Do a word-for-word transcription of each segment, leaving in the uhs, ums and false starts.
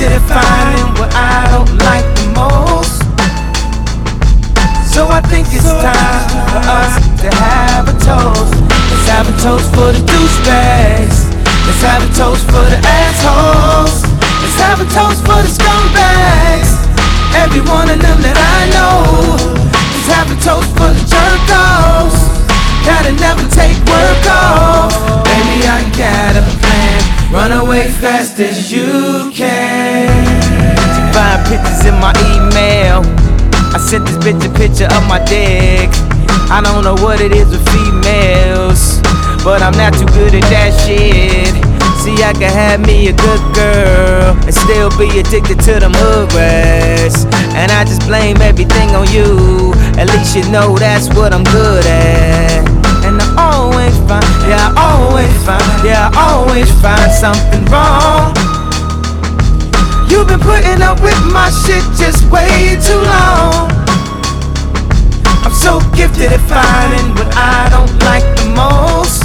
gifted at finding what I don't like the most. So I think it's time for us to have a toast. Let's have a toast for the douchebags. Let's have a toast for the assholes. Let's have a toast for the scumbags. Every one of them that I know. Let's have a toast for the jerk-offs that'll never take work off. Baby, I got a plan. Run away fast as you can. She find pictures in my email. I sent this bitch a picture of my dick. I don't know what it is with females, but I'm not too good at that shit. See, I can have me a good girl and still be addicted to them hood rats. And I just blame everything on you. At least you know that's what I'm good at. And I always find, yeah, I always find, yeah, I always find something wrong. You've been putting up with my shit just way too long. I'm so gifted at finding what I don't like the most.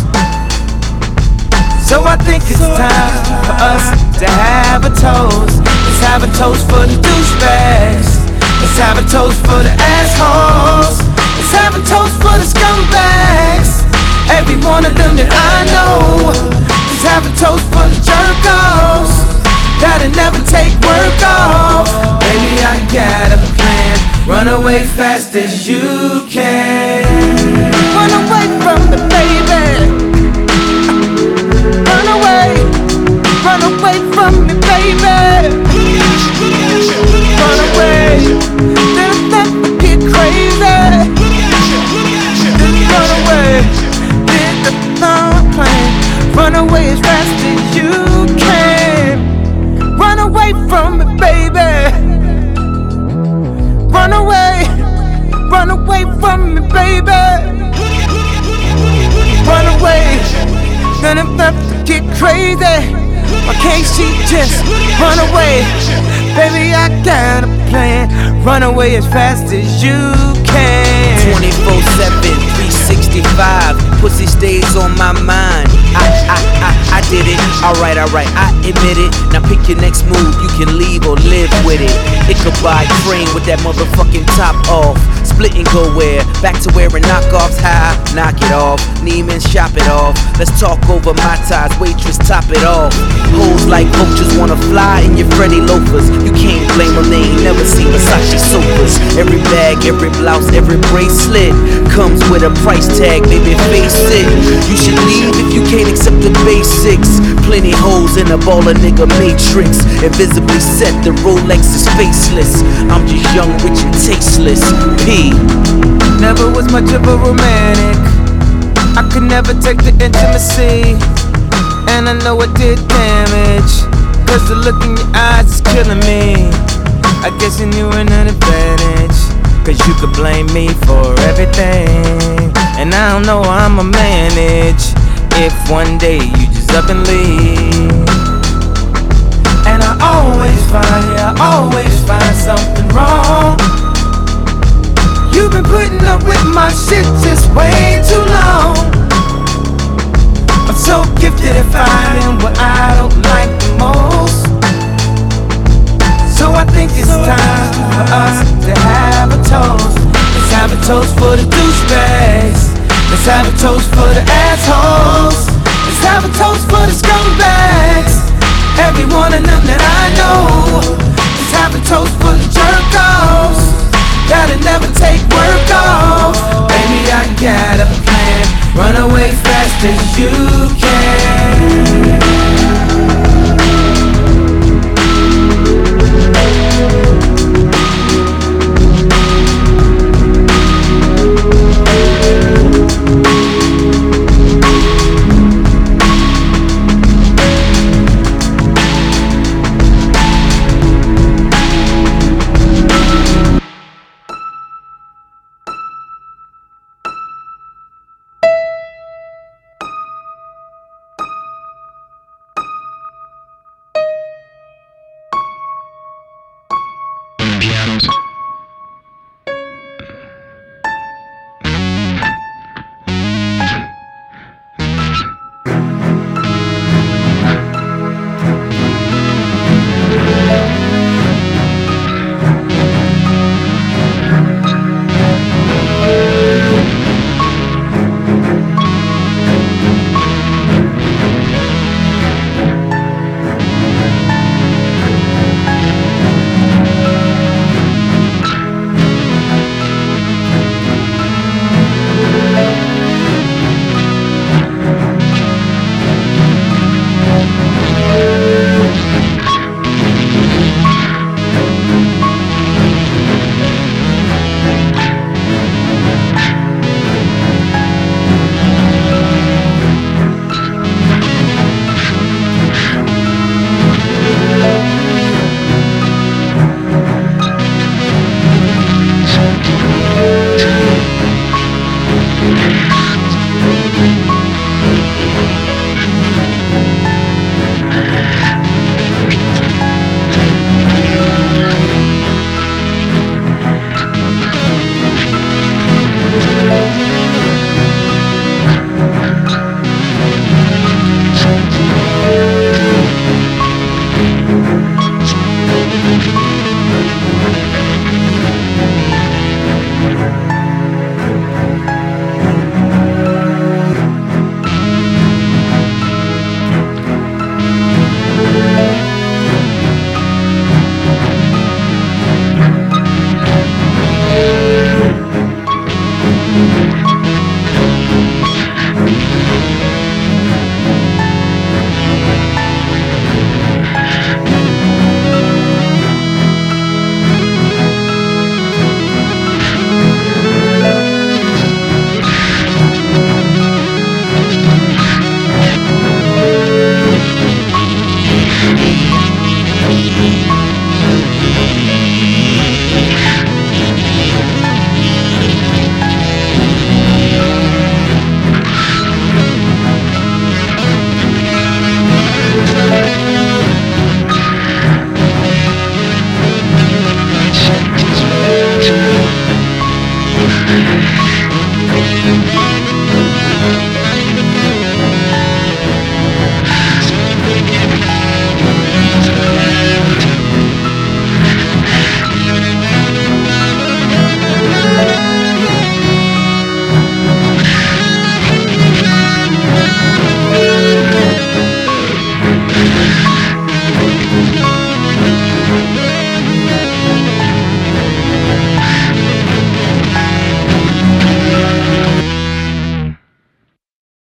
So I think it's time for us to have a toast. Let's have a toast for the douchebags. Let's have a toast for the assholes. Let's have a toast for the scumbags. Every one of them that I know. Let's have a toast for the jerk-offs that'll never take work off. Baby, I got a plan. Run away fast as you can. Run away from the baby. Run away. Run away from me, baby. Run away. Then never get crazy. Run away. Did the thumb plan. Run away as fast as you can. Run away from me, baby. Run away. Run away from me, baby. Run away. Then I'm about to get crazy. Why can't she just run away? Baby, I got a plan. Run away as fast as you can. twenty-four seven, three sixty-five. Pussy stays on my mind. I, I, I, I did it. Alright, alright, I admit it. Now pick your next move. You can leave or live with it. It could buy train with that motherfucking top off. Split and go where? Back to wearing knockoffs. High, knock it off. Neiman, shop it off. Let's talk over my ties. Waitress, top it off. Hoes like vultures wanna fly in your Freddy loafers. You can't blame them, they ain't never seen Versace sofas. Every bag, every blouse, every bracelet comes with a price tag, baby, face it. You should leave if you can't accept the basics. Plenty hoes in a baller nigga matrix. Invisibly set, the Rolex is faceless. I'm just young, rich and tasteless. P. Never was much of a romantic. I could never take the intimacy, and I know it did damage. Cause the look in your eyes is killing me. I guess you knew an advantage, cause you could blame me for everything. And I don't know how I'ma manage if one day you just up and leave. And I always find, yeah, I always find something wrong. You've been putting up with my shit just way too long. I'm so gifted at finding what I don't like the most. So I think it's time for us to have a toast. Let's have a toast for the douchebags. Let's have a toast for the assholes. Let's have a toast for the scumbags. Every one of them that I know. Let's have a toast for the jerk-offs that'll never take work off. Baby, I got a plan. Run away fast as you can.